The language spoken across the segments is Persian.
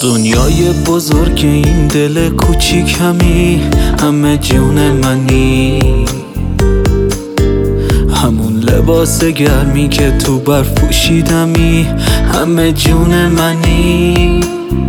دنیای بزرگ این دل کوچیکمی، همه جون منی، همون لباس گرمی که تو برف پوشیدمی، همه جون منی.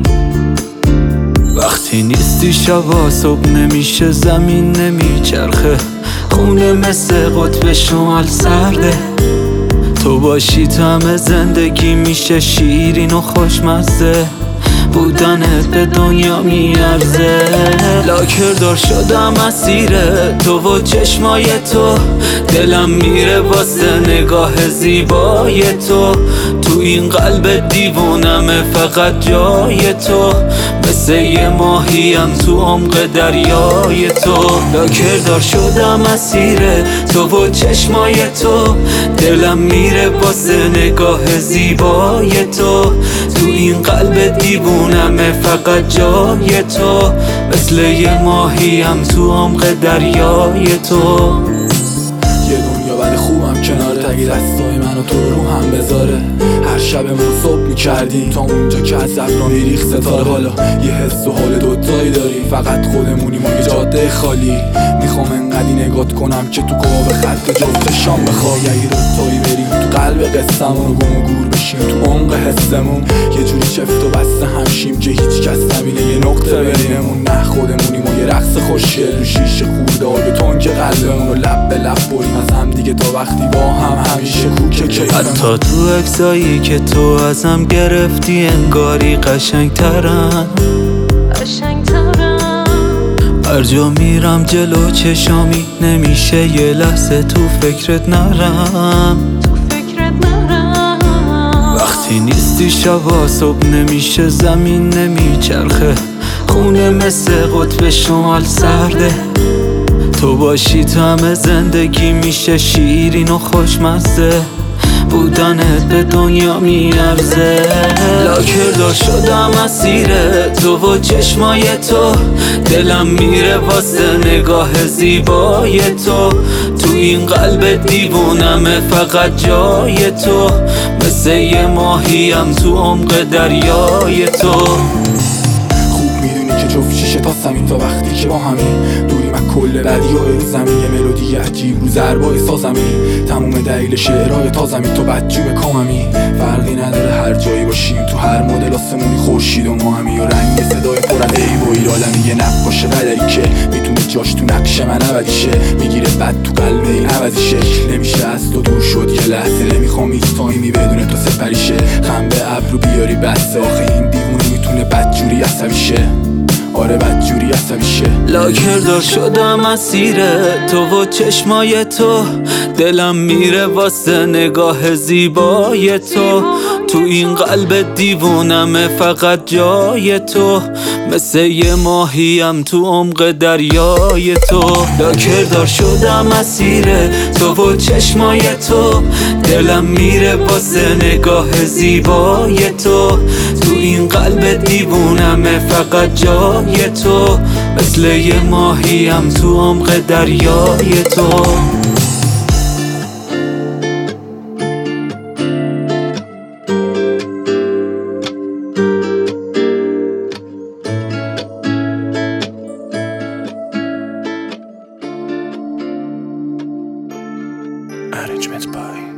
وقتی نیستی شبا صبح نمیشه، زمین نمیچرخه، خونه مثل قطب شمال سرده. تو باشی طعم زندگی میشه شیرین و خوشمزه، بودنت به دنیا میارزه. لاکردار شدم اسیر تو و چشمای تو، دلم میره واسه نگاه زیبای تو. تو این قلب دیوونمه فقط جای تو، مثل یه ماهیم تو عمق دریای تو. لاکردار شدم اسیر تو و چشمای تو، دلم میره واسه نگاه زیبای تو. تو این قلب دیوونمه فقط جای تو، مثل یه ماهیم تو عمق دریای تو. یه دنیا ولی خوبم کناره، تگی دستای منو تو رو هم بذاره. هر شبمون صبح میکردیم تا اونجا که از ابرا میریخ ستاره. حالا یه حس و حال دوتایی داریم، فقط خودمونیم و یه جاده خالی. میخوام انقدی نگات کنم که تو قاب خط جفت شام بخوای. اگه دوتایی بریم تو قلب قصه‌مون و گم و گور بشیم تو عمق حسمون، یه جوری چفت و بسته همشیم که هیچ کس نبینه یه نقطه بینمون. نه خودمونیم و یه رقص خوشگل رو شیشه خورده آب تنگ قلبمون رو لب به لب بریم از هم دیگه تا وقتی با هم همیشه کوکه کیفمون. حتی تو عکسایی که تو ازم گرفتی انگاری قشنگترن. هر جا میرم جلو چشامی نمیشه یه لحظه تو فکرت نرم. وقتی نیستی شبا صبح نمیشه، زمین نمیچرخه، خونه مثل قطب شمال سرده. تو باشی طعم زندگی میشه شیرین و خوشمزه، بودنت به دنیا میارزه. لاکردار شدم اسیر تو و چشمای تو، دلم میره واسه نگاه زیبای تو. تو این قلب دیوونمه فقط جای تو، مثل یه ماهیم تو عمق دریای تو. جفت شیشه تا سمین تا وقتی که با همین دوریم از کل بدی و زمین. یه ملودی عجیب رو ضربای سازمی، تموم دلیل شعرهای تازمی تو بدجوب کاممی. فرقی نداره هر جایی باشیم، تو هر مدل آسمونی خورشید و ما همی. و رنگ صدای پر از عیب و ایرادمی یه نقاش قدری که میتونه جاش تو نقش من عوضیشه. میگیره بد تو قلب این عوضیشه، نمیشه از تو دور شد یه لحظه. نمیخوام هیچ تایمی بدون تو سپریشه، خم به ابرو بیاری بسته. آخه این دیوونه میتونه بدجوری عصبی شه، آره بدجوری عصبی شه. لاکردار شدم اسیر تو و چشمای تو، دلم میره واسه نگاه زیبای تو. تو این قلب دیوونمه فقط جای تو، مثل یه ماهیم تو عمق دریای تو. لاکردار شدم اسیر تو و چشمای تو، دلم میره واسه نگاه زیبای تو. تو این قلب دیوونمه فقط جای تو، مثل یه ماهیم تو عمق دریای تو. Arrangement by